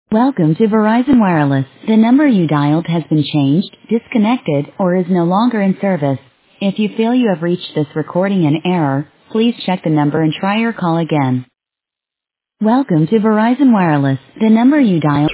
Welcome to Verizon Wireless. The number you dialed has been changed, disconnected, or is no longer in service. If you feel you have reached this recording in error, please check the number and try your call again. Welcome to Verizon Wireless. The number you dialed